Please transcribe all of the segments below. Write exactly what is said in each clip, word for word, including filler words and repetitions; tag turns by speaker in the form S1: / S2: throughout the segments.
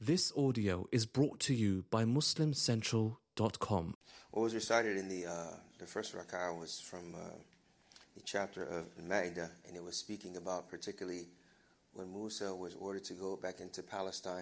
S1: This audio is brought to you by Muslim Central dot com.
S2: What was recited in the uh, the first rak'ah was from uh, the chapter of Al-Ma'idah, and it was speaking about particularly when Musa was ordered to go back into Palestine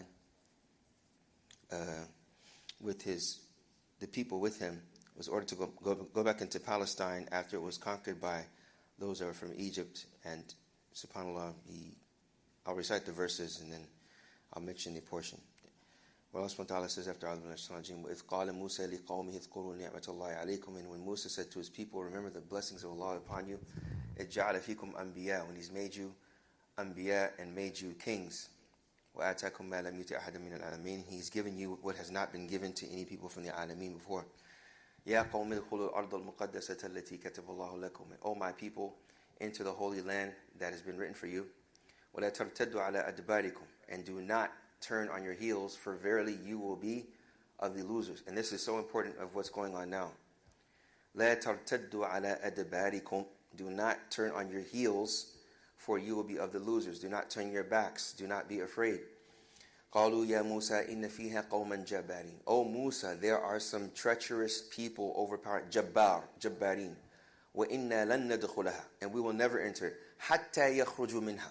S2: uh, with his the people with him, was ordered to go, go go back into Palestine after it was conquered by those that were from Egypt. And subhanAllah, he, I'll recite the verses and then I'll mention the portion. Well, Allah subhanahu wa ta'ala says after وَإِذْ قَالَ مُوسَى لِقَوْمِهِ اذْكُرُوا نِعْمَةَ اللَّهِ عَلَيْكُمْ. And when Musa said to his people, remember the blessings of Allah upon you, إِذْ جَعَلَ فِيكُمْ أَنْبِيَاءَ, when He's made you anbiya and made you kings. وَآتَاكُمْ مَا لَمْ يُؤْتِ أَحَدًا مِنَ الْعَالَمِينَ, He's given you what has not been given to any people from the Alameen before. يَا قَوْمِ ادْخُلُوا الْأَرْضَ الْمُقَدَّسَةَ الَّتِي كَتَبَ اللَّهُ لَكُمْ. O my people, enter the holy land that has been written for you. وَلَا تَرْتَدُّوا عَلَىٰ أَدْبَارِكُمْ, and do not turn on your heels, for verily you will be of the losers. And this is so important of what's going on now. لَا تَرْتَدُّوا عَلَىٰ أَدْبَارِكُمْ, do not turn on your heels, for you will be of the losers. Do not turn your backs, do not be afraid. قَالُوا يَا مُوسَى إِنَّ فِيهَا قَوْمًا جَبَّارِينَ. O Musa, there are some treacherous people, overpowered, jabbar, jabbarin. وَإِنَّا لَن نَدْخُلَهَا, and we will never enter. حَتَّى يَخْرُجُوا مِنْهَا,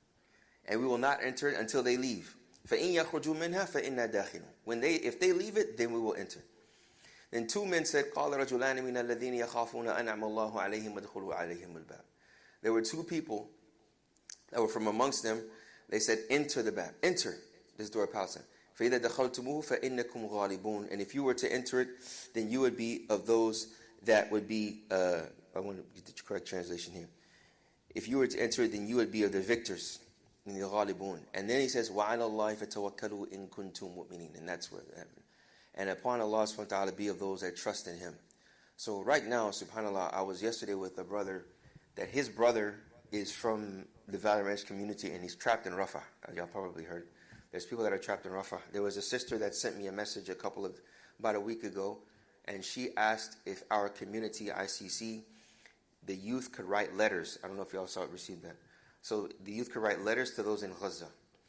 S2: and we will not enter it until they leave. فَإِنْ يَخْرُجُوا مِنْهَا فَإِنَّا دَاخِلُونَ. When they, if they leave it, then we will enter. Then two men said, قَالَ رَجُلَانِ مِنَ الَّذِينَ يَخَافُونَ أَنْعَمَ اللَّهُ عَلَيْهِمْ وَادْخُلُوا عَلَيْهِمُ الْبَابَ. There were two people that were from amongst them. They said, enter the bab, enter this door of Palestine. فَإِذَا دَخَلْتُمُوهُ فَإِنَّكُمْ غَالِبُونَ. And if you were to enter it, then you would be of those that would be, uh, I want to get the correct translation here. If you were to enter it, then you would be of the victors. In the ghalibun. And then he says, وَعَلَى اللَّهِ فَتَوَكَّلُوا إِن كُنْتُم مُؤْمِنِينَ. And that's where it happened. And upon Allah subhanahu wa ta'ala, be of those that trust in Him. So right now, subhanAllah, I was yesterday with a brother, that his brother is from the Valley Ranch community, and he's trapped in Rafah. Y'all probably heard. There's people that are trapped in Rafah. There was a sister that sent me a message a couple of, about a week ago, and she asked if our community, I C C, the youth could write letters. I don't know if y'all saw it, received that. So the youth could write letters to those in Gaza.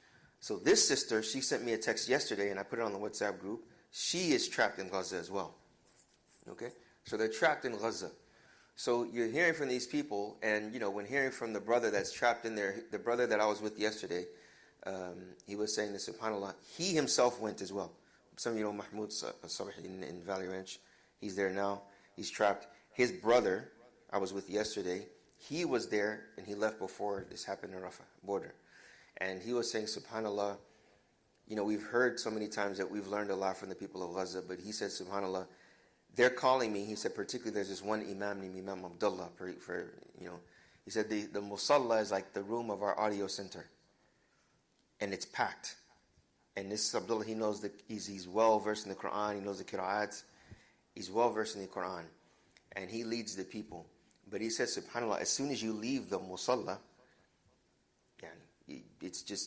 S2: So this sister, she sent me a text yesterday, and I put it on the WhatsApp group. She is trapped in Gaza as well. Okay? So they're trapped in Gaza. So you're hearing from these people, and you know, when hearing from the brother that's trapped in there, the brother that I was with yesterday, um, he was saying this, subhanAllah, he himself went as well. Some of you know Mahmoud Sabah in, in Valley Ranch. He's there now. He's trapped. His brother, I was with yesterday, he was there, and he left before this happened in Rafah border. And he was saying, subhanAllah, you know, we've heard so many times that we've learned a lot from the people of Gaza, but he said, subhanAllah, they're calling me. He said, particularly there's this one imam named Imam Abdullah, for, for you know, he said the, the musalla is like the room of our audio center. And it's packed. And this Abdullah, he knows, the, he's, he's well-versed in the Quran, he knows the qira'ats, he's well-versed in the Quran, and he leads the people. But he says, subhanAllah, as soon as you leave the musalla, it's just,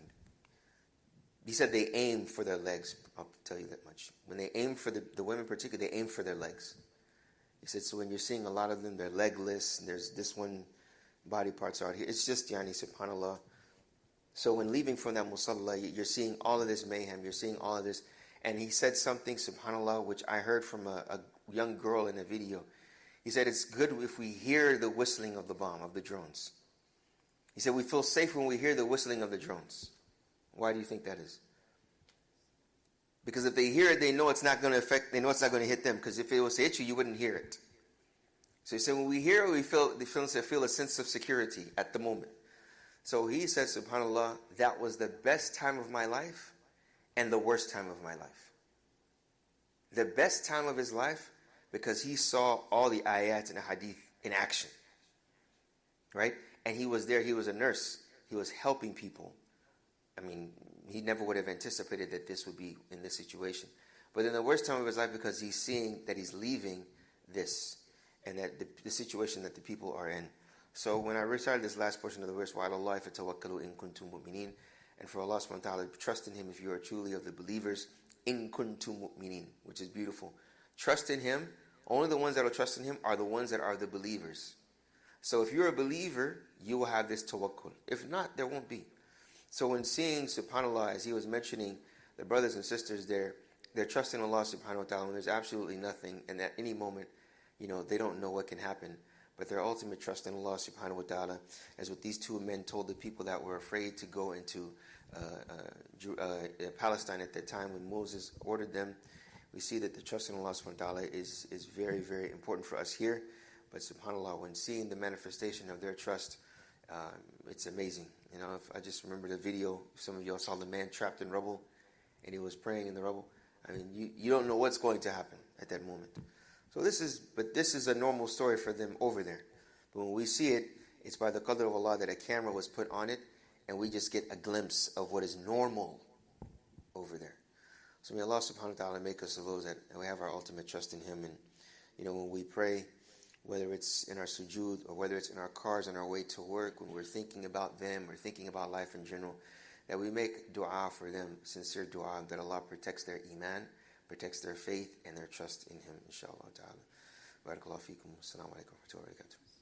S2: he said they aim for their legs. I'll tell you that much. When they aim for the, the women particularly, they aim for their legs. He said, so when you're seeing a lot of them, they're legless, and there's this one, body parts out here. It's just, yani, subhanAllah. So when leaving from that musalla, you're seeing all of this mayhem, you're seeing all of this. And he said something, subhanAllah, which I heard from a, a young girl in a video. He said, it's good if we hear the whistling of the bomb, of the drones. He said, we feel safe when we hear the whistling of the drones. Why do you think that is? Because if they hear it, they know it's not going to affect, they know it's not going to hit them. Because if it was to hit you, you wouldn't hear it. So he said, when we hear it, we feel, they feel, feel a sense of security at the moment. So he said, subhanAllah, that was the best time of my life and the worst time of my life. The best time of his life, because he saw all the ayat and the hadith in action. Right? And he was there, he was a nurse. He was helping people. I mean, he never would have anticipated that this would be in this situation. But in the worst time of his life, because he's seeing that he's leaving this, and that the, the situation that the people are in. So when I recited this last portion of the verse, وَعَلَى اللَّهِ فَتَوَكَّلُوا إِن كُنْتُم مُؤْمِنِينَ, and for Allah subhanahu wa ta'ala, trust in Him if you are truly of the believers, إِن كُنْتُم مُؤْمِنِينَ, which is beautiful. Trust in Him. Only the ones that will trust in Him are the ones that are the believers. So if you're a believer, you will have this tawakkul. If not, there won't be. So when seeing, subhanAllah, as he was mentioning the brothers and sisters there, they're trusting Allah subhanahu wa ta'ala when there's absolutely nothing, and at any moment, you know, they don't know what can happen. But their ultimate trust in Allah subhanahu wa ta'ala, as what these two men told the people that were afraid to go into uh, uh, uh, Palestine at that time when Moses ordered them. We see that the trust in Allah subhanahu wa ta'ala is, is very, very important for us here. But subhanAllah, when seeing the manifestation of their trust, um, it's amazing. You know, if I just remember the video, some of y'all saw the man trapped in rubble, and he was praying in the rubble. I mean, you, you don't know what's going to happen at that moment. So this is, but this is a normal story for them over there. But when we see it, it's by the qadr of Allah that a camera was put on it, and we just get a glimpse of what is normal over there. So may Allah subhanahu wa ta'ala make us of those that we have our ultimate trust in Him. And, you know, when we pray, whether it's in our sujood or whether it's in our cars on our way to work, when we're thinking about them or thinking about life in general, that we make dua for them, sincere dua, that Allah protects their iman, protects their faith and their trust in Him, inshallah ta'ala. Barakallahu feekum. Assalamu alaikum wa rahmatullahi wa barakatuh.